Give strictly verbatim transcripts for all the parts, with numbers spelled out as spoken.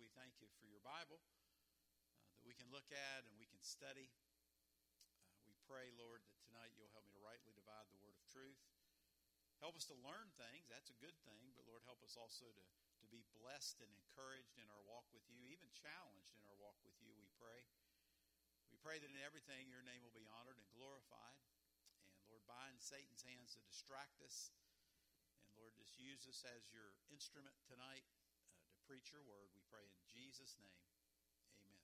we thank you for your Bible uh, that we can look at and we can study. Uh, we pray, Lord, that tonight you'll help me to rightly divide the word of truth. Help us to learn things. That's a good thing. But, Lord, help us also to, to be blessed and encouraged in our walk with you, even challenged in our walk with you, we pray. We pray that in everything your name will be honored and glorified. And, Lord, bind Satan's hands to distract us. And, Lord, just use us as your instrument tonight uh, to preach your word. We pray in Jesus' name. Amen.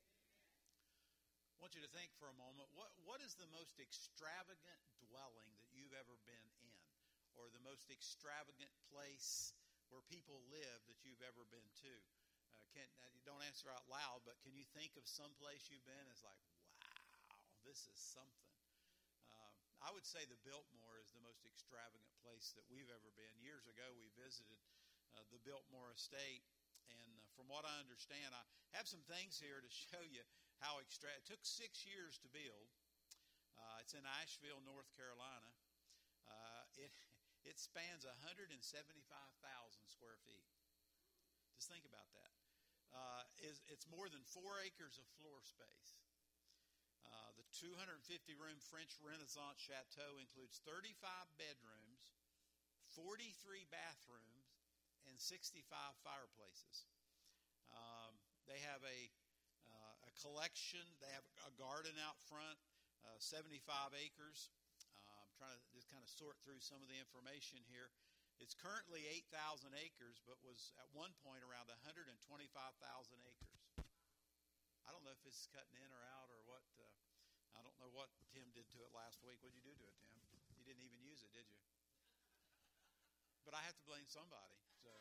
I want you to think for a moment, what, what is the most extravagant dwelling that you've ever been in? Or the most extravagant place where people live that you've ever been to? Uh, can, you don't answer out loud, but can you think of some place you've been as like, wow, this is something? Uh, I would say the Biltmore is the most extravagant place that we've ever been. Years ago, we visited uh, the Biltmore Estate, and uh, from what I understand, I have some things here to show you how extra. It took six years to build. Uh, it's in Asheville, North Carolina. Uh, it it spans one hundred seventy-five thousand square feet. Just think about that. Uh, it's, it's more than four acres of floor space. Uh, the two hundred fifty room French Renaissance chateau includes thirty-five bedrooms, forty-three bathrooms, and sixty-five fireplaces. Um, they have a, uh, a collection. They have a garden out front, uh, seventy-five acres. Uh, I'm trying to just kind of sort through some of the information here. It's currently eight thousand acres, but was at one point around one hundred twenty-five thousand acres. I don't know if it's cutting in or out or what. Uh, I don't know what Tim did to it last week. What did you do to it, Tim? You didn't even use it, did you? But I have to blame somebody. So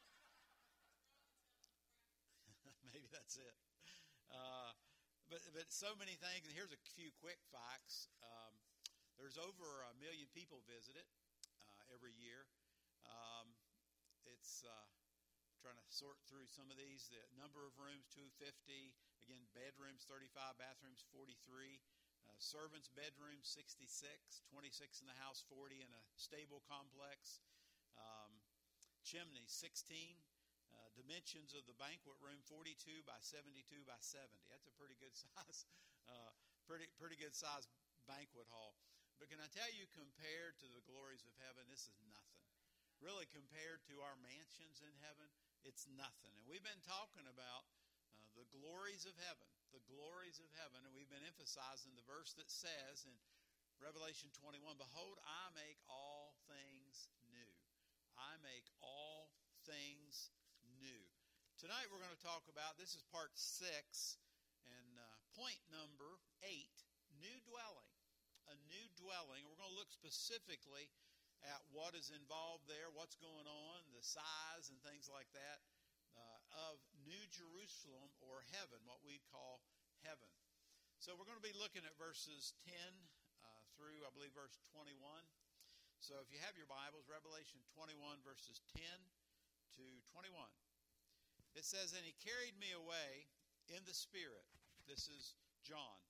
maybe that's it. Uh, but but so many things. And here's a few quick facts. Um, there's over a million people visit it uh, every year. Um, it's uh, trying to sort through some of these. The number of rooms, two hundred fifty. Again, bedrooms, thirty-five. Bathrooms, forty-three. Uh, servants' bedrooms, sixty-six. twenty-six in the house, forty in a stable complex. Um, chimneys, sixteen. Uh, dimensions of the banquet room, forty-two by seventy-two by seventy. That's a pretty good size, uh, pretty pretty good size banquet hall. But can I tell you, compared to the glories of heaven, this is nothing. Really, compared to our mansions in heaven, it's nothing. And we've been talking about uh, the glories of heaven, the glories of heaven, and we've been emphasizing the verse that says in Revelation twenty-one, "Behold, I make all things new. I make all things new." Tonight we're going to talk about, this is part six, and uh, point number eight, new dwelling. A new dwelling. We're going to look specifically at what is involved there, what's going on, the size and things like that uh, of New Jerusalem or heaven, what we'd call heaven. So we're going to be looking at verses ten uh, through, I believe, verse twenty-one. So if you have your Bibles, Revelation twenty-one, verses ten to twenty-one. It says, "And he carried me away in the Spirit." This is John.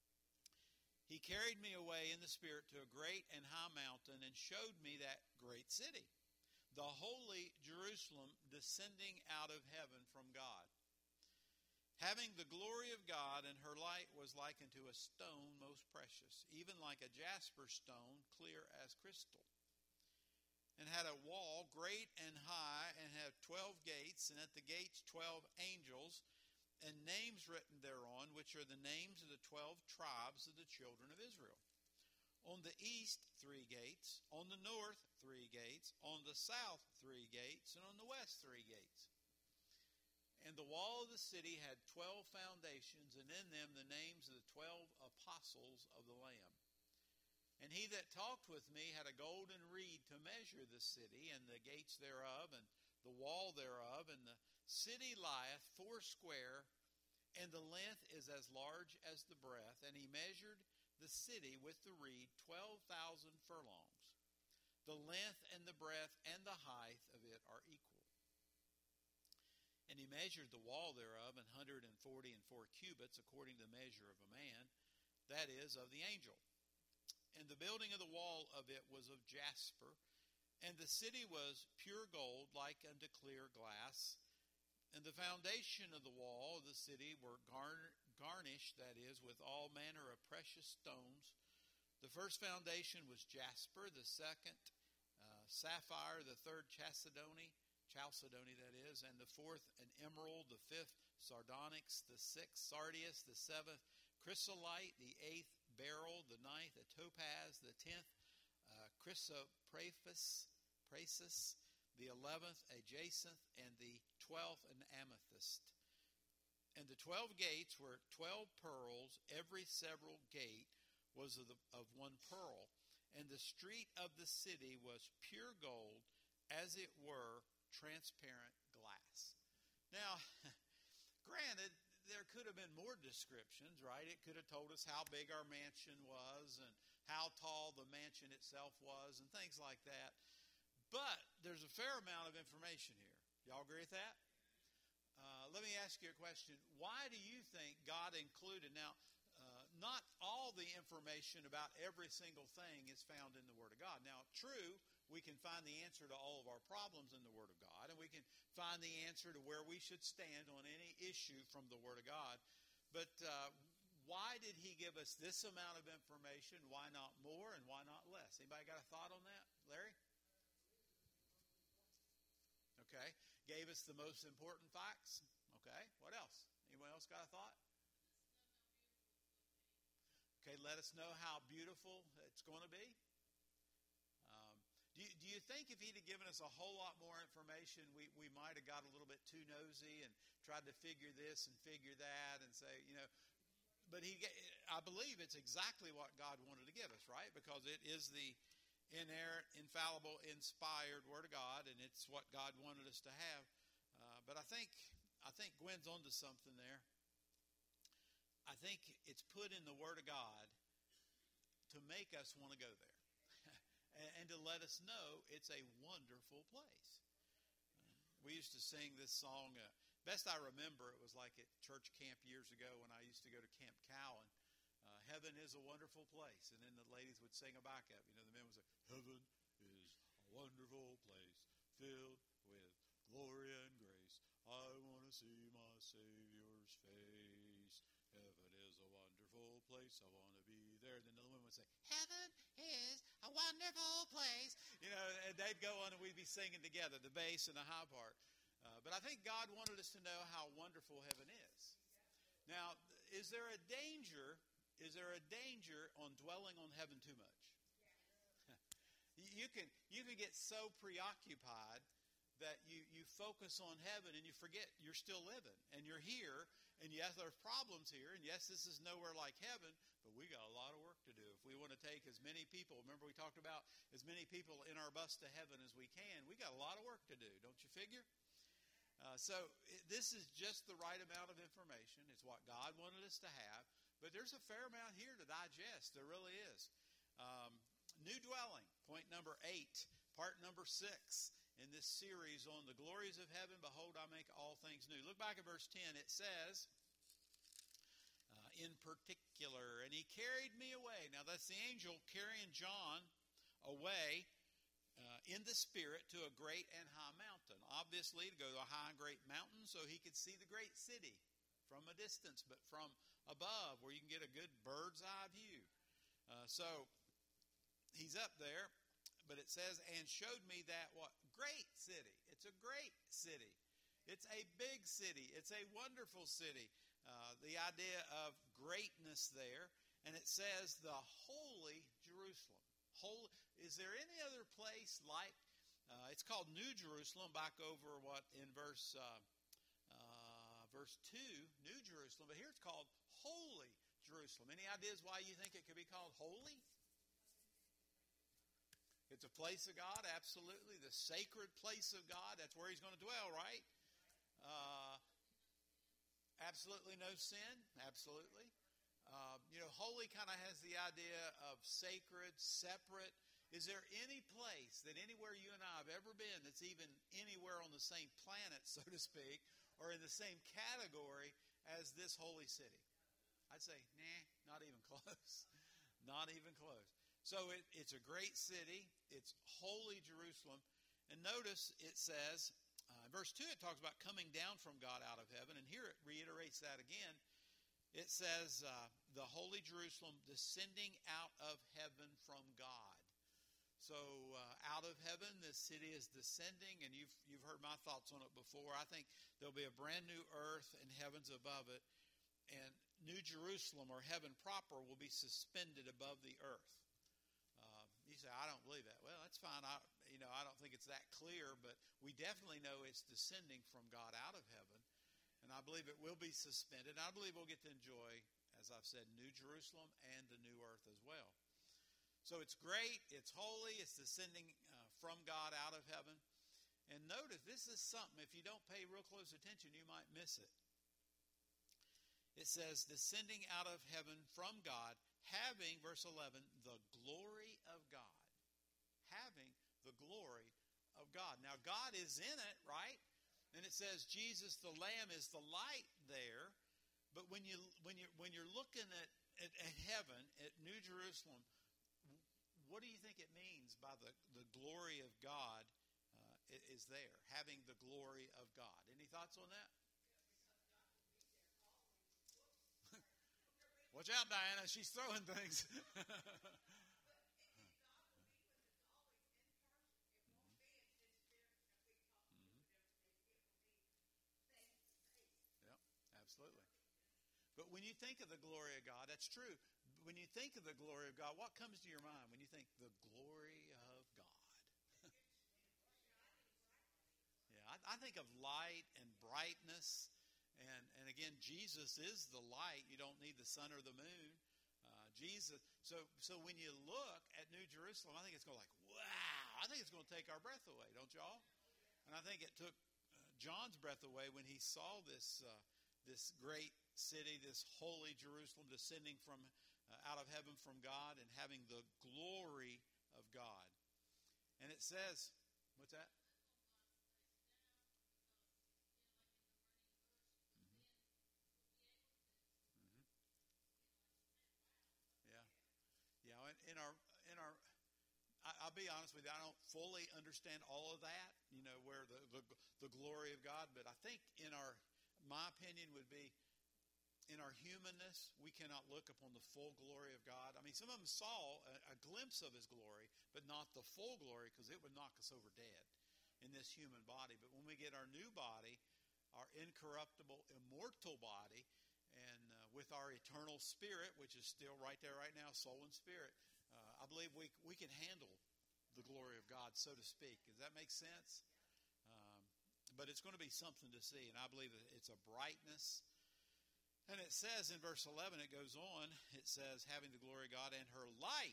"He carried me away in the Spirit to a great and high mountain and showed me that great city, the holy Jerusalem, descending out of heaven from God, having the glory of God, and her light was like unto a stone most precious, even like a jasper stone, clear as crystal. And had a wall great and high, and had twelve gates, and at the gates twelve angels, and names written thereon, which are the names of the twelve tribes of the children of Israel. On the east, three gates. On the north, three gates. On the south, three gates. And on the west, three gates. And the wall of the city had twelve foundations, and in them the names of the twelve apostles of the Lamb. And he that talked with me had a golden reed to measure the city, and the gates thereof, and the wall thereof, and the city lieth foursquare, and the length is as large as the breadth. And he measured the city with the reed twelve thousand furlongs. The length and the breadth and the height of it are equal. And he measured the wall thereof an hundred and forty and four cubits, according to the measure of a man, that is, of the angel. And the building of the wall of it was of jasper, and the city was pure gold, like unto clear glass. And the foundation of the wall of the city were gar- garnished, that is, with all manner of precious stones. The first foundation was jasper, the second uh, sapphire, the third chalcedony, chalcedony that is, and the fourth an emerald, the fifth sardonyx, the sixth sardius, the seventh chrysolite, the eighth beryl, the ninth a topaz, the tenth uh, chrysoprasus, prasus, the eleventh a jacinth, and the twelfth an amethyst. And the twelve gates were twelve pearls. Every several gate was of, the, of one pearl. And the street of the city was pure gold, as it were transparent glass. Now, granted, there could have been more descriptions, right? It could have told us how big our mansion was and how tall the mansion itself was and things like that. But there's a fair amount of information here. Y'all agree with that? Uh, let me ask you a question. Why do you think God included, now, uh, not all the information about every single thing is found in the Word of God. Now, true, we can find the answer to all of our problems in the Word of God, and we can find the answer to where we should stand on any issue from the Word of God. But uh, why did He give us this amount of information? Why not more, and why not less? Anybody got a thought on that? Larry? Okay. Gave us the most important facts. Okay. What else? Anyone else got a thought? Okay. Let us know how beautiful it's going to be. Um, do, you, do you think if He'd have given us a whole lot more information, we, we might have got a little bit too nosy and tried to figure this and figure that and say, you know, but he, I believe it's exactly what God wanted to give us, right? Because it is the inerrant, infallible, inspired Word of God, and it's what God wanted us to have. Uh, but I think I think Gwen's onto something there. I think it's put in the Word of God to make us want to go there, and, and to let us know it's a wonderful place. Uh, we used to sing this song. Uh, best I remember, it was like at church camp years ago when I used to go to Camp Cowan. Uh, Heaven is a wonderful place. And then the ladies would sing a backup. You know, the men would say, heaven is a wonderful place filled with glory and grace. I want to see my Savior's face. Heaven is a wonderful place. I want to be there. Then the women would say, heaven is a wonderful place. You know, and they'd go on and we'd be singing together, the bass and the high part. Uh, but I think God wanted us to know how wonderful heaven is. Now, is there a danger... Is there a danger on dwelling on heaven too much? you can you can get so preoccupied that you, you focus on heaven and you forget you're still living and you're here, and yes, there's problems here, and yes, this is nowhere like heaven, but we got a lot of work to do. If we want to take as many people, remember we talked about as many people in our bus to heaven as we can, we got a lot of work to do, don't you figure? Uh, so it, this is just the right amount of information. It's what God wanted us to have. But there's a fair amount here to digest. There really is. Um, new dwelling, point number eight, part number six in this series on the glories of heaven. Behold, I make all things new. Look back at verse ten. It says, uh, in particular, and He carried me away. Now that's the angel carrying John away uh, in the Spirit to a great and high mountain. Obviously, to go to a high and great mountain so he could see the great city from a distance, but from above where you can get a good bird's eye view. Uh, so he's up there, but it says, and showed me that what? Great city. It's a great city. It's a big city. It's a wonderful city. Uh, the idea of greatness there. And it says the holy Jerusalem. Holy, is there any other place like, uh, it's called New Jerusalem, back over what in verse uh, Verse two, New Jerusalem, but here it's called Holy Jerusalem. Any ideas why you think it could be called holy? It's a place of God, absolutely. The sacred place of God, that's where He's going to dwell, right? Uh, absolutely no sin, absolutely. Uh, you know, holy kind of has the idea of sacred, separate. Is there any place that anywhere you and I have ever been that's even anywhere on the same planet, so to speak, or in the same category as this holy city? I'd say, nah, not even close. Not even close. So it, it's a great city. It's holy Jerusalem. And notice it says, uh, in verse two, it talks about coming down from God out of heaven. And here it reiterates that again. It says, uh, the holy Jerusalem descending out of heaven from God. So uh, out of heaven, this city is descending, and you've you've heard my thoughts on it before. I think there'll be a brand new earth and heavens above it, and New Jerusalem, or heaven proper, will be suspended above the earth. Uh, you say, I don't believe that. Well, that's fine. I you know I don't think it's that clear, but we definitely know it's descending from God out of heaven, and I believe it will be suspended. I believe we'll get to enjoy, as I've said, New Jerusalem and the new earth as well. So it's great, it's holy, it's descending uh, from God out of heaven. And notice, this is something, if you don't pay real close attention, you might miss it. It says, descending out of heaven from God, having, verse eleven, the glory of God. Having the glory of God. Now, God is in it, right? And it says, Jesus, the Lamb, is the light there. But when, you, when, you're, when you're looking at, at, at heaven, at New Jerusalem, what do you think it means by the, the glory of God uh, is there? Having the glory of God. Any thoughts on that? Watch out, Diana. She's throwing things. Yep, absolutely. But when you think of the glory of God, that's true. When you think of the glory of God, what comes to your mind when you think the glory of God? yeah, I, I think of light and brightness. And, and again, Jesus is the light. You don't need the sun or the moon. Uh, Jesus. So, so when you look at New Jerusalem, I think it's going like, wow. I think it's going to take our breath away, don't y'all? And I think it took uh, John's breath away when he saw this uh, this great city, this holy Jerusalem descending from uh, out of heaven from God and having the glory of God. And it says, what's that? Yeah, yeah. In our in our, I'll be honest with you. I don't fully understand all of that. You know, where the the, the glory of God. But I think in our, my opinion would be, in our humanness, we cannot look upon the full glory of God. I mean, some of them saw a, a glimpse of His glory, but not the full glory, because it would knock us over dead in this human body. But when we get our new body, our incorruptible, immortal body, and uh, with our eternal spirit, which is still right there right now, soul and spirit, uh, I believe we we can handle the glory of God, so to speak. Does that make sense? Um, but it's going to be something to see, and I believe that it's a brightness. And it says in verse eleven, it goes on, it says, having the glory of God, and her light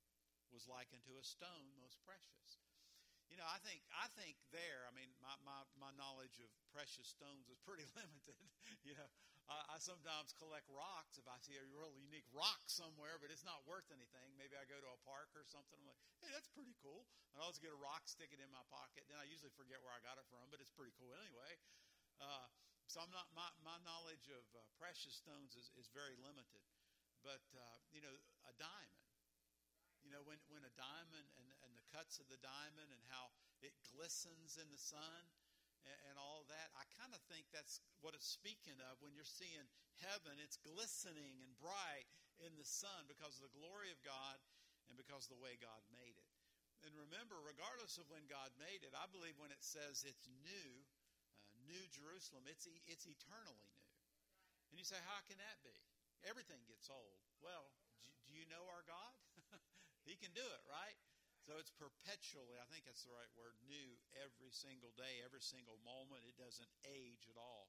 was likened to a stone most precious. You know, I think I think there, I mean, my, my, my knowledge of precious stones is pretty limited. you know, I, I sometimes collect rocks if I see a really unique rock somewhere, but it's not worth anything. Maybe I go to a park or something, I'm like, hey, that's pretty cool. And I'll just get a rock, stick it in my pocket. Then I usually forget where I got it from, but it's pretty cool anyway. Uh, so I'm not my, my knowledge of uh, precious stones is, is very limited. But, uh, you know, a diamond. You know, when, when a diamond and, and the cuts of the diamond and how it glistens in the sun and, and all of that, I kind of think that's what it's speaking of. When you're seeing heaven, it's glistening and bright in the sun because of the glory of God and because of the way God made it. And remember, regardless of when God made it, I believe when it says it's new, uh, New Jerusalem, it's, e- it's eternally new. And you say, how can that be? Everything gets old. Well, do you know our God? He can do it, right? So it's perpetually, I think that's the right word, new every single day, every single moment. It doesn't age at all.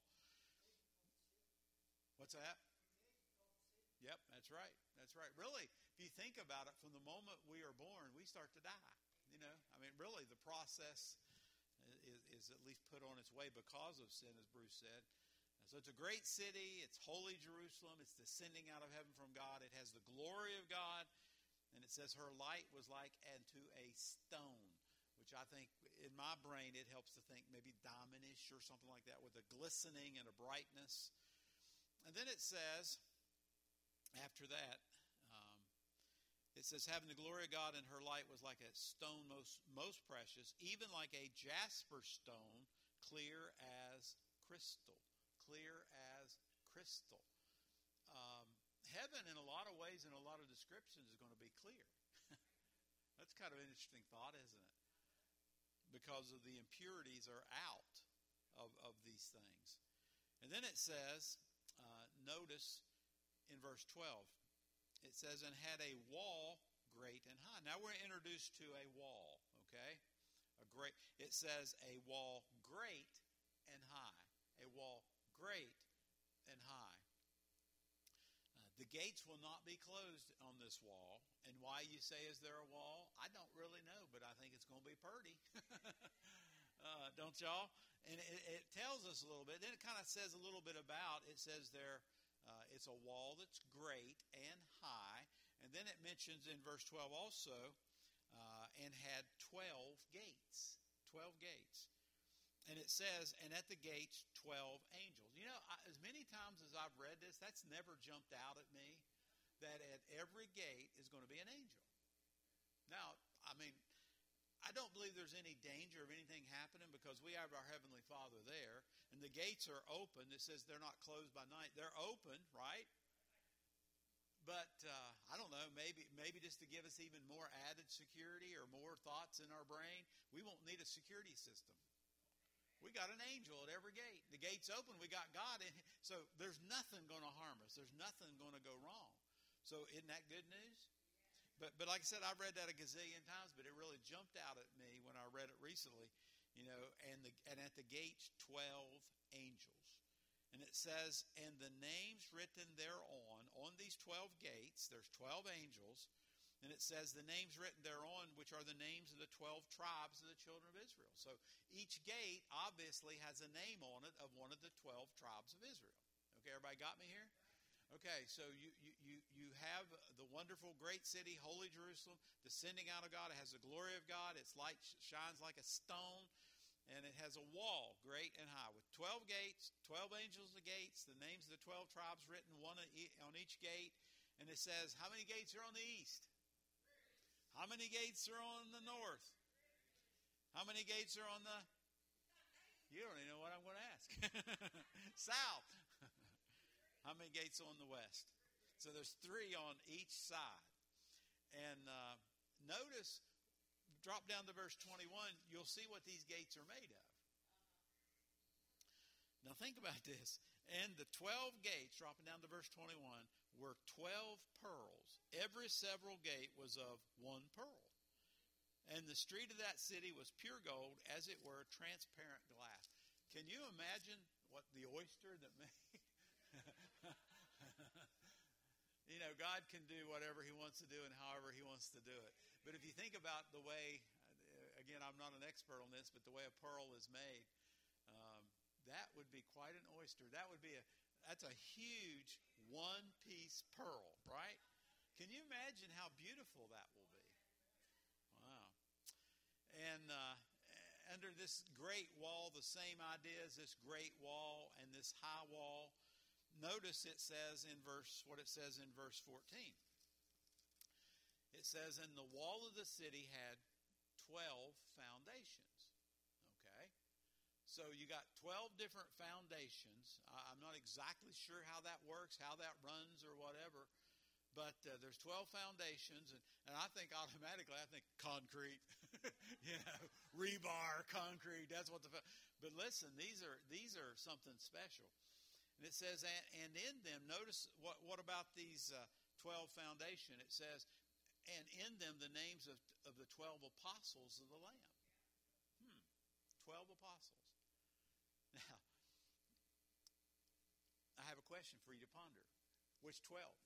What's that? Yep, that's right. That's right. Really, if you think about it, from the moment we are born, we start to die. You know, I mean, really, the process is, is at least put on its way because of sin, as Bruce said. So it's a great city. It's holy Jerusalem. It's descending out of heaven from God. It has the glory of God. And it says her light was like unto a stone, which I think in my brain it helps to think maybe diamondish or something like that with a glistening and a brightness. And then it says, after that, um, it says, having the glory of God, and her light was like a stone most, most precious, even like a jasper stone, clear as crystal. Clear as crystal. Um, heaven, in a lot of ways, in a lot of descriptions, is going to be clear. That's kind of an interesting thought, isn't it? Because of the impurities are out of, of these things. And then it says, uh, notice in verse twelve, it says, and had a wall great and high. Now we're introduced to a wall, okay? A great. It says a wall great and high. A wall great and high. Uh, the gates will not be closed on this wall. And why you say, is there a wall? I don't really know, but I think it's going to be purty. uh, don't y'all? And it, it tells us a little bit. Then it kind of says a little bit about, it says there, uh, it's a wall that's great and high. And then it mentions in verse twelve also, uh, and had twelve gates. Twelve gates. And it says, and at the gates, twelve angels. You know, I, as many times as I've read this, that's never jumped out at me, that at every gate is going to be an angel. Now, I mean, I don't believe there's any danger of anything happening because we have our Heavenly Father there, and the gates are open. It says they're not closed by night. They're open, right? But uh, I don't know, maybe maybe just to give us even more added security or more thoughts in our brain, we won't need a security system. We got an angel at every gate. The gate's open. We got God in. So there's nothing going to harm us. There's nothing going to go wrong. So isn't that good news? But but like I said, I've read that a gazillion times, but it really jumped out at me when I read it recently. You know, and the and at the gates, twelve angels. And it says, and the names written thereon, on these twelve gates, there's twelve angels, and it says the names written thereon, which are the names of the twelve tribes of the children of Israel. So each gate obviously has a name on it of one of the twelve tribes of Israel. Okay, everybody got me here? Okay, so you, you, you, you have the wonderful great city, Holy Jerusalem, descending out of God. It has the glory of God. Its light shines like a stone. And it has a wall, great and high, with twelve gates, twelve angels at the gates, the names of the twelve tribes written one on each gate. And it says, how many gates are on the east? How many gates are on the north? How many gates are on the... You don't even know what I'm going to ask. South. How many gates are on the west? So there's three on each side. And uh, notice... Drop down to verse twenty-one, you'll see what these gates are made of. Now think about this. And the twelve gates, dropping down to verse twenty-one, were twelve pearls. Every several gate was of one pearl. And the street of that city was pure gold, as it were transparent glass. Can you imagine what the oyster that made? You know, God can do whatever He wants to do and however He wants to do it. But if you think about the way, again, I'm not an expert on this, but the way a pearl is made, um, that would be quite an oyster. That would be a, that's a huge one-piece pearl, right? Can you imagine how beautiful that will be? Wow. And uh, under this great wall, the same idea as this great wall and this high wall. Notice it says in verse, what it says in verse fourteen. It says, and the wall of the city had twelve foundations. Okay? So you got twelve different foundations. I'm not exactly sure how that works, how that runs or whatever. But uh, there's twelve foundations. And, and I think automatically, I think concrete. you know, rebar, concrete. That's what the... But listen, these are these are something special. And it says, and, and in them, notice what, what about these uh, twelve foundation? It says, and in them the names of, of the twelve apostles of the Lamb. Hmm, twelve apostles. Now, I have a question for you to ponder. Which twelve?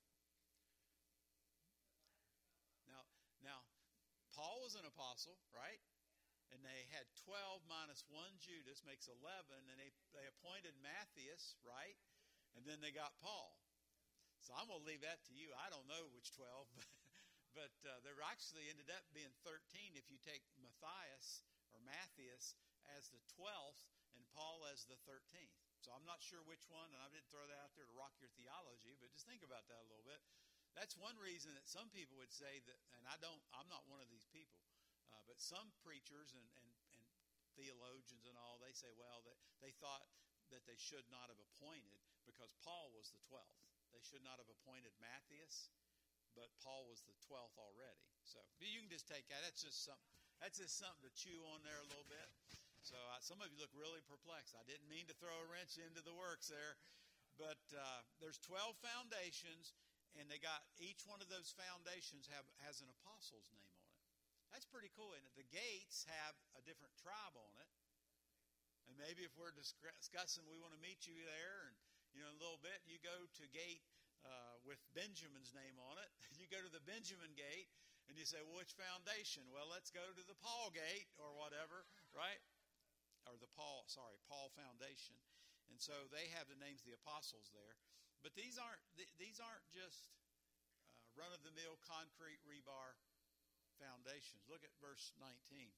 Now, now, Paul was an apostle, right? And they had twelve minus one Judas makes eleven, and they, they appointed Matthias, right? And then they got Paul. So I'm going to leave that to you. I don't know which twelve, but, but uh, there actually ended up being thirteen if you take Matthias or Matthias as the twelfth and Paul as the thirteenth. So I'm not sure which one, and I didn't throw that out there to rock your theology, but just think about that a little bit. That's one reason that some people would say that, and I don't, I'm not one of these people, Uh, but some preachers and, and, and theologians and all, they say, well, that they thought that they should not have appointed because Paul was the twelfth. They should not have appointed Matthias, but Paul was the twelfth already. So you can just take that. That's just something. That's just something to chew on there a little bit. So uh, some of you look really perplexed. I didn't mean to throw a wrench into the works there, but uh, there's twelve foundations, and they got each one of those foundations have has an apostle's name on it. That's pretty cool. And the gates have a different tribe on it. And maybe if we're discussing, we want to meet you there, and you know, in a little bit, you go to gate uh, with Benjamin's name on it. You go to the Benjamin gate, and you say, well, which foundation? Well, let's go to the Paul gate or whatever, right? Or the Paul, sorry, Paul Foundation. And so they have the names of the apostles there. But these aren't these aren't just uh, run-of-the-mill concrete rebar foundations. Look at verse nineteen.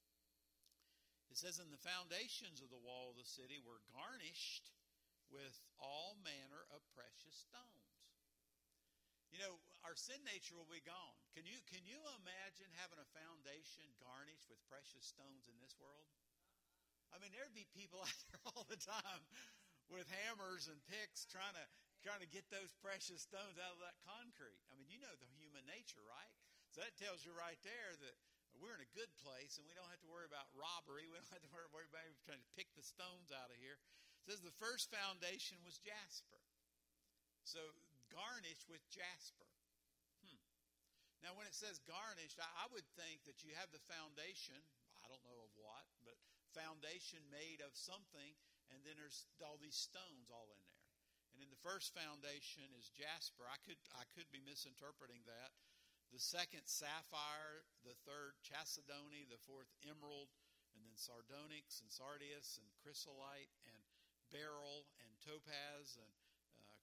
It says, and the foundations of the wall of the city were garnished with all manner of precious stones. You know, our sin nature will be gone. Can you can you imagine having a foundation garnished with precious stones in this world? I mean, there'd be people out there all the time with hammers and picks trying to trying to get those precious stones out of that concrete. I mean, you know the human nature, right? So that tells you right there that we're in a good place and we don't have to worry about robbery. We don't have to worry about trying to pick the stones out of here. It says the first foundation was jasper. So garnished with jasper. Hmm. Now, when it says garnished, I, I would think that you have the foundation, I don't know of what, but foundation made of something, and then there's all these stones all in there. And in the first foundation is jasper. I could I could be misinterpreting that. The second, sapphire. The third, chalcedony. The fourth, emerald. And then sardonyx and sardius and chrysolite and beryl and topaz and uh,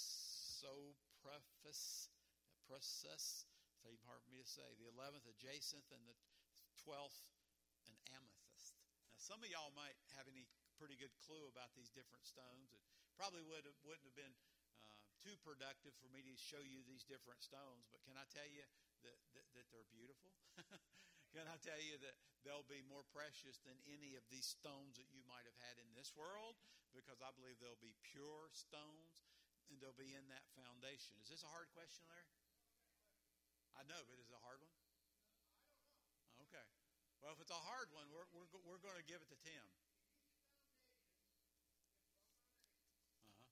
chrysoprepus, process. It's even hard for me to say. The eleventh, a jacinth, and the twelfth, an amethyst. Now, some of y'all might have any pretty good clue about these different stones. It probably would have, wouldn't have been uh, too productive for me to show you these different stones, but can I tell you that, that, that they're beautiful? Can I tell you that they'll be more precious than any of these stones that you might have had in this world? Because I believe they'll be pure stones, and they'll be in that foundation. Is this a hard question, Larry? I know, but is it a hard one? Okay. Well, if it's a hard one, we're we're, we're going to give it to Tim. Uh-huh.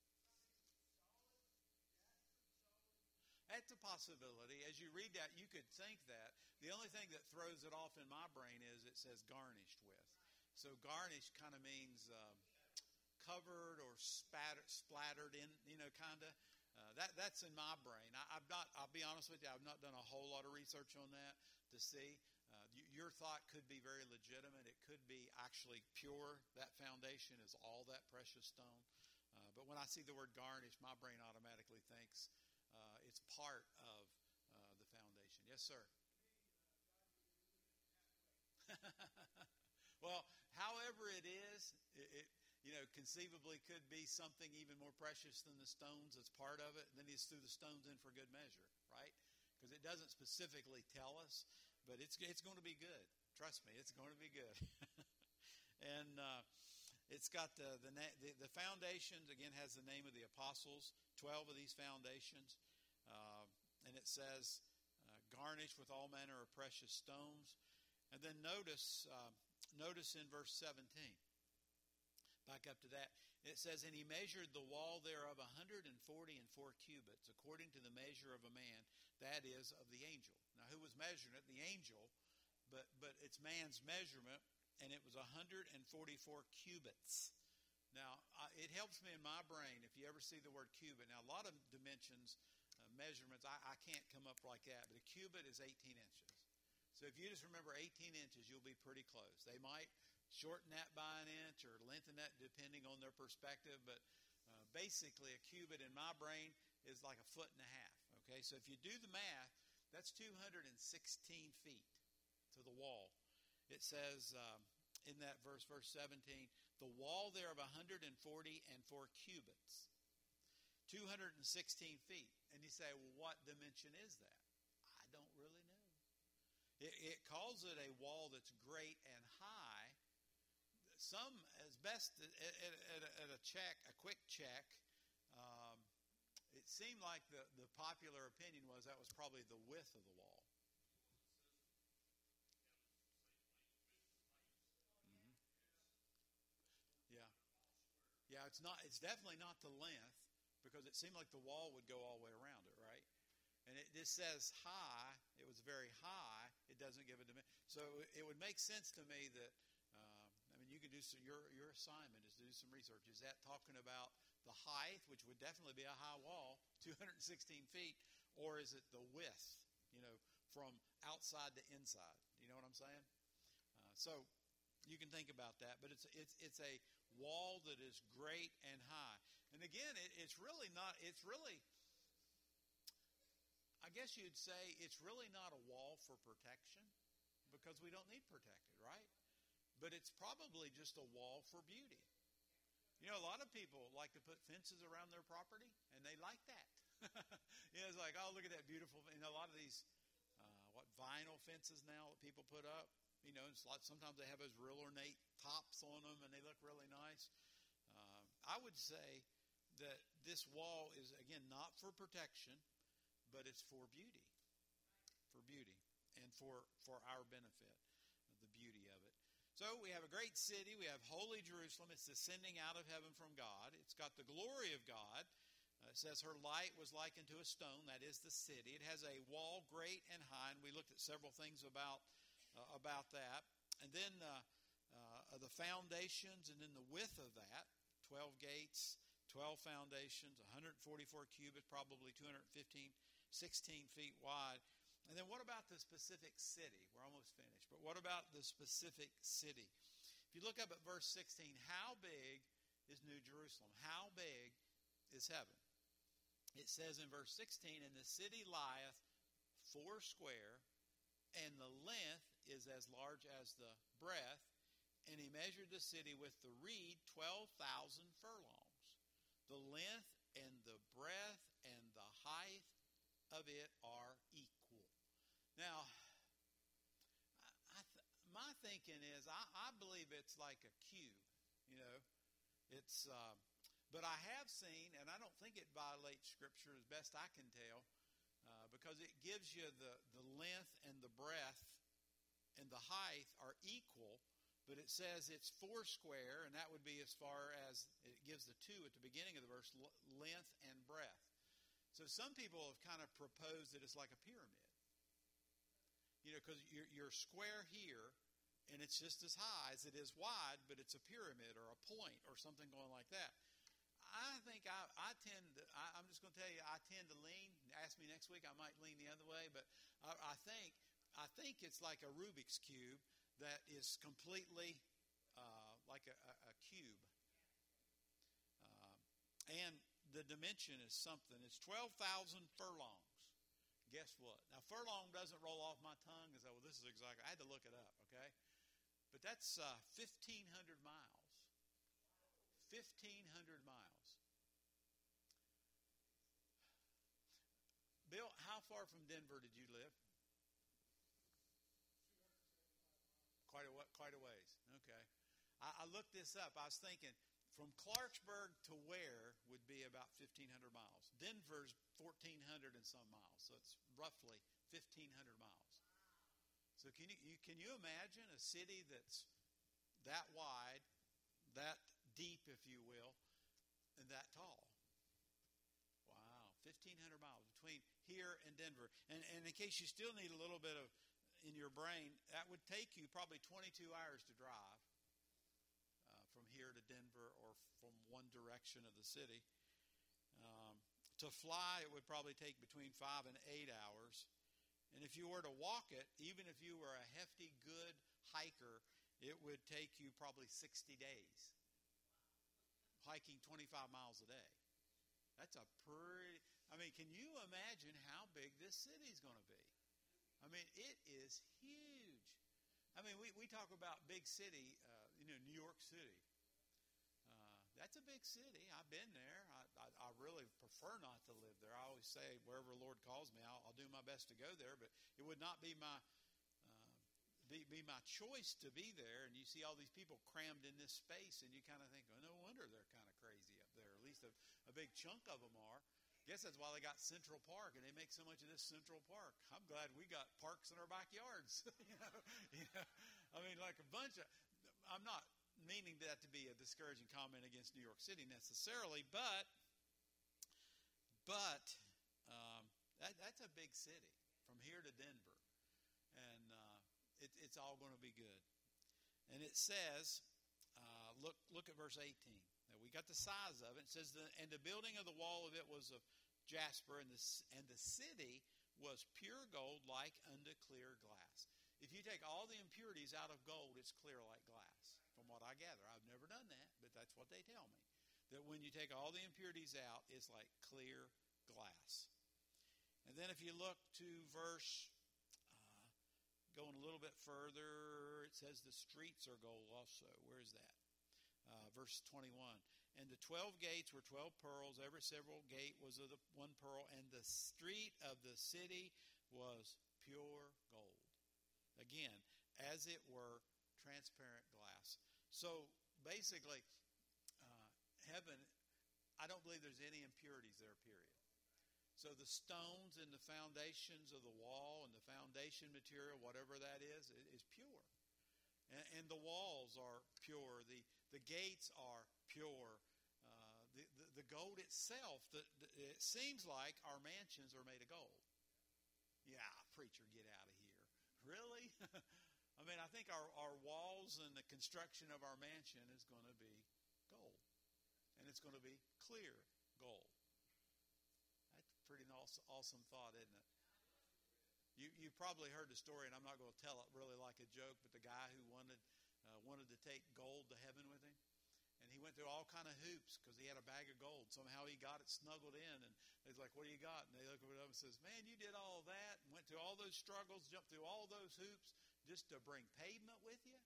That's a possibility. As you read that, you could think that. The only thing that throws it off in my brain is it says garnished with. So garnished kind of means um, covered or spatter, splattered in, you know, kind of. Uh, that that's in my brain. I, I've not. I'll be honest with you. I've not done a whole lot of research on that to see. Uh, you, your thought could be very legitimate. It could be actually pure. That foundation is all that precious stone. Uh, but when I see the word garnish, my brain automatically thinks uh, it's part of uh, the foundation. Yes, sir. Well, however it is, it, it you know conceivably could be something even more precious than the stones that's part of it. And then he's threw the stones in for good measure, right? Because it doesn't specifically tell us. But it's it's going to be good. Trust me, it's going to be good. And uh, it's got the, the the the foundations, again, has the name of the apostles, twelve of these foundations. Uh, and it says, uh, garnished with all manner of precious stones. And then notice, uh, notice in verse seventeen, back up to that, it says, and he measured the wall thereof a hundred and forty and four cubits, according to the measure of a man, that is, of the angel. Now, who was measuring it? The angel, but but it's man's measurement, and it was one hundred forty-four cubits. Now, uh, it helps me in my brain if you ever see the word cubit. Now, a lot of dimensions, uh, measurements, I, I can't come up like that, but a cubit is eighteen inches. So if you just remember eighteen inches, you'll be pretty close. They might shorten that by an inch or lengthen that depending on their perspective, but uh, basically a cubit in my brain is like a foot and a half. Okay, so if you do the math, that's two hundred sixteen feet to the wall. It says um, in that verse, verse seventeen, the wall there of one hundred forty and four cubits, two hundred sixteen feet. And you say, well, what dimension is that? I don't really know. It, it calls it a wall that's great and high, some, as best at, at, at, a, at a check, a quick check, um, it seemed like the, the popular opinion was that was probably the width of the wall. Mm-hmm. Yeah, yeah. It's not. It's definitely not the length because it seemed like the wall would go all the way around it, right? And it just says high. It was very high. It doesn't give a dimension. So it would make sense to me that. Uh, I mean, you can do some. Your your assignment is to do some research. Is that talking about the height, which would definitely be a high wall, two hundred sixteen feet, or is it the width? You know, from outside to inside. You know what I'm saying? Uh, so you can think about that. But it's it's it's a wall that is great and high. And again, it, it's really not. It's really. I guess you'd say it's really not a wall for protection because we don't need protected, right? But it's probably just a wall for beauty. You know, a lot of people like to put fences around their property, and they like that. You know, it's like, oh, look at that beautiful. You know, a lot of these, uh, what, vinyl fences now that people put up, you know, it's like sometimes they have those real ornate tops on them, and they look really nice. Uh, I would say that this wall is, again, not for protection, but it's for beauty, for beauty, and for, for our benefit, the beauty of it. So we have a great city. We have holy Jerusalem. It's descending out of heaven from God. It's got the glory of God. Uh, it says her light was likened to a stone. That is the city. It has a wall great and high, and we looked at several things about uh, about that. And then uh, uh, the foundations, and then the width of that, twelve gates, twelve foundations, one hundred forty-four cubits, probably two hundred fifteen sixteen feet wide. And then what about the specific city? We're almost finished. But what about the specific city? If you look up at verse sixteen, how big is New Jerusalem? How big is heaven? It says in verse sixteen, and the city lieth four square, and the length is as large as the breadth. And he measured the city with the reed twelve thousand furlongs. The length and the breadth and the height of it are equal. Now, I th- my thinking is, I, I believe it's like a cube. You know, it's. Uh, but I have seen, and I don't think it violates Scripture as best I can tell, uh, because it gives you the the length and the breadth and the height are equal. But it says it's four square, and that would be as far as it gives the two at the beginning of the verse, length and breadth. So some people have kind of proposed that it's like a pyramid. You know, because you're, you're square here, and it's just as high as it is wide, but it's a pyramid or a point or something going like that. I think I, I tend to, I, I'm just going to tell you, I tend to lean. Ask me next week, I might lean the other way, but I, I think I think it's like a Rubik's Cube that is completely uh, like a, a, a cube. Uh, and the dimension is something. It's twelve thousand furlongs. Guess what? Now, furlong doesn't roll off my tongue because, well, this is exactly, I had to look it up, okay? But that's uh, fifteen hundred miles. fifteen hundred miles. Bill, how far from Denver did you live? Quite a quite a ways. Okay. I, I looked this up. I was thinking from Clarksburg to where would be about fifteen hundred miles. Denver's fourteen hundred and some miles, so it's roughly fifteen hundred miles. So can you, you can you imagine a city that's that wide, that deep, if you will, and that tall? Wow, fifteen hundred miles between here and Denver. And, and in case you still need a little bit of in your brain, that would take you probably twenty-two hours to drive uh, from here to Denver or from one direction of the city. Um, to fly, it would probably take between five and eight hours. And if you were to walk it, even if you were a hefty, good hiker, it would take you probably sixty days. Hiking twenty-five miles a day. That's a pretty, I mean, can you imagine how big this city is going to be? I mean, it is huge. I mean, we, we talk about big city, uh, you know, New York City. Uh, that's a big city. I've been there. I, I, I really prefer not to live there. I always say, wherever the Lord calls me, I'll, I'll do my best to go there. But it would not be my uh, be, be my choice to be there, and you see all these people crammed in this space, and you kind of think, oh, no wonder they're kind of crazy up there. At least a, a big chunk of them are. I guess that's why they got Central Park, and they make so much of this Central Park. I'm glad we got parks in our backyards. you know, you know, I mean, like a bunch of. I'm not meaning that to be a discouraging comment against New York City necessarily, but but um, that, that's a big city from here to Denver, and uh, it, it's all going to be good. And it says, uh, look look at verse eighteen. Now, we got the size of it. It says, the, and the building of the wall of it was of jasper, and the and the city was pure gold, like unto clear glass. If you take all the impurities out of gold, it's clear like glass. From what I gather, I've never done that, but that's what they tell me. That when you take all the impurities out, it's like clear glass. And then if you look to verse, uh, going a little bit further, it says the streets are gold also. Where is that? Uh, verse twenty-one. And the twelve gates were twelve pearls. Every several gate was of the one pearl. And the street of the city was pure gold. Again, as it were, transparent glass. So basically, uh, heaven, I don't believe there's any impurities there, period. So the stones and the foundations of the wall and the foundation material, whatever that is, is pure. And, and the walls are pure. The, the gates are pure. Uh, the, the, the gold itself, the, the, it seems like our mansions are made of gold. Yeah, preacher, get out of here. Really? I mean, I think our, our walls and the construction of our mansion is going to be gold. And it's going to be clear gold. That's a pretty awesome, awesome thought, isn't it? You you probably heard the story, and I'm not going to tell it really like a joke, but the guy who wanted uh, wanted to take gold to heaven with him, and he went through all kind of hoops because he had a bag of gold. Somehow he got it snuggled in, and they're like, what do you got? And they look at him and says, man, you did all that, and went through all those struggles, jumped through all those hoops just to bring pavement with you?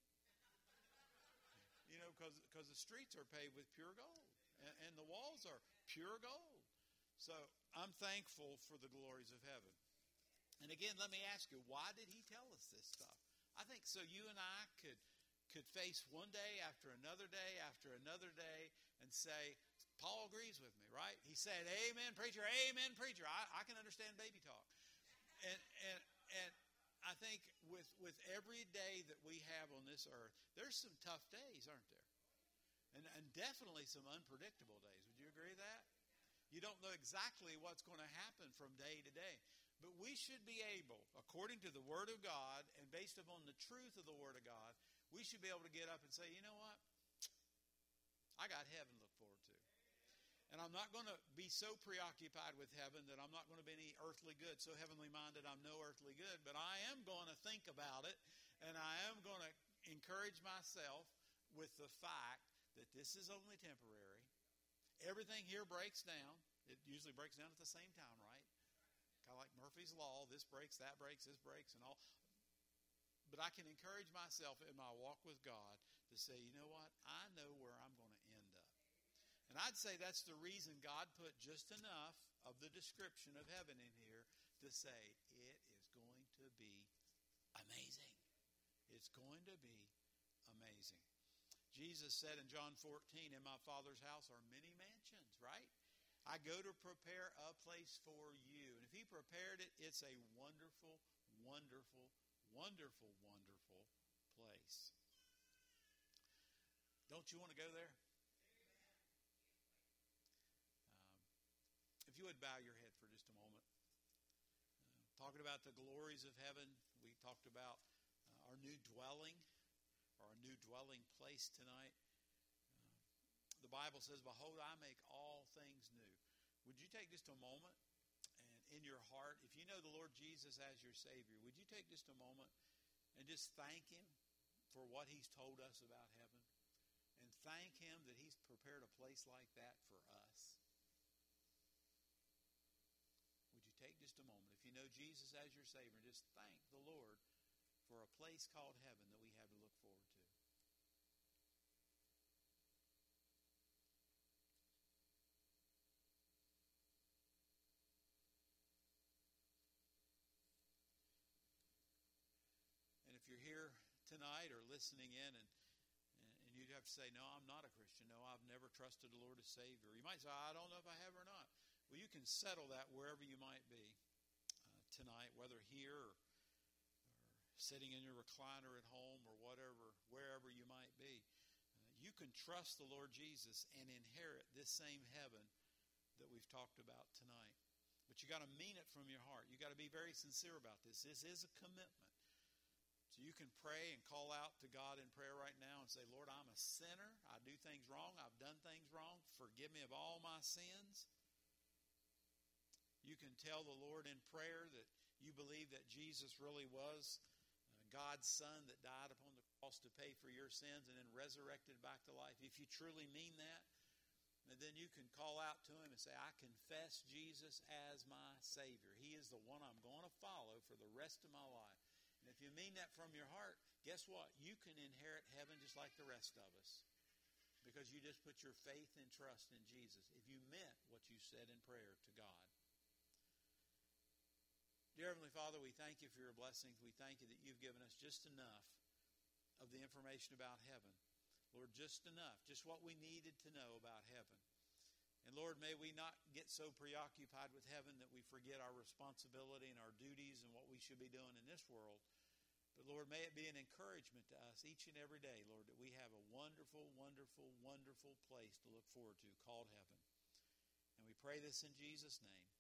You know, because because the streets are paved with pure gold, and, and the walls are pure gold. So I'm thankful for the glories of heaven. And again, let me ask you, why did he tell us this stuff? I think so you and I could could face one day after another day after another day and say, Paul agrees with me, right? He said, amen, preacher, amen, preacher. I, I can understand baby talk. And and and I think with with every day that we have on this earth, there's some tough days, aren't there? And, and definitely some unpredictable days. Would you agree with that? You don't know exactly what's going to happen from day to day. But we should be able, according to the Word of God and based upon the truth of the Word of God, we should be able to get up and say, you know what? I got heaven to look forward to. And I'm not going to be so preoccupied with heaven that I'm not going to be any earthly good, so heavenly minded I'm no earthly good. But I am going to think about it, and I am going to encourage myself with the fact that this is only temporary. Everything here breaks down. It usually breaks down at the same time, right? Kind of like Murphy's Law. This breaks, that breaks, this breaks, and all. But I can encourage myself in my walk with God to say, you know what? I know where I'm going to end up. And I'd say that's the reason God put just enough of the description of heaven in here to say it is going to be amazing. It's going to be amazing. Jesus said in John fourteen, in my Father's house are many mansions, right? I go to prepare a place for you. And if he prepared it, it's a wonderful, wonderful, wonderful, wonderful place. Don't you want to go there? If you would bow your head for just a moment. Uh, talking about the glories of heaven, we talked about uh, our new dwelling, or our new dwelling place tonight. Uh, the Bible says, behold, I make all things new. Would you take just a moment and in your heart, if you know the Lord Jesus as your Savior, would you take just a moment and just thank Him for what He's told us about heaven? And thank Him that He's prepared a place like that for us. Take just a moment. If you know Jesus as your Savior, just thank the Lord for a place called heaven that we have to look forward to. And if you're here tonight or listening in, and, and you'd have to say, no, I'm not a Christian. No, I've never trusted the Lord as Savior. You might say, I don't know if I have or not. Well, you can settle that wherever you might be uh, tonight, whether here or, or sitting in your recliner at home or whatever, wherever you might be. Uh, you can trust the Lord Jesus and inherit this same heaven that we've talked about tonight. But you got to mean it from your heart. You got to be very sincere about this. This is a commitment. So you can pray and call out to God in prayer right now and say, Lord, I'm a sinner. I do things wrong. I've done things wrong. Forgive me of all my sins. You can tell the Lord in prayer that you believe that Jesus really was uh, God's Son that died upon the cross to pay for your sins and then resurrected back to life. If you truly mean that, and then you can call out to Him and say, I confess Jesus as my Savior. He is the one I'm going to follow for the rest of my life. And if you mean that from your heart, guess what? You can inherit heaven just like the rest of us, because you just put your faith and trust in Jesus if you meant what you said in prayer to God. Dear Heavenly Father, we thank you for your blessings. We thank you that you've given us just enough of the information about heaven. Lord, just enough, just what we needed to know about heaven. And Lord, may we not get so preoccupied with heaven that we forget our responsibility and our duties and what we should be doing in this world. But Lord, may it be an encouragement to us each and every day, Lord, that we have a wonderful, wonderful, wonderful place to look forward to called heaven. And we pray this in Jesus' name.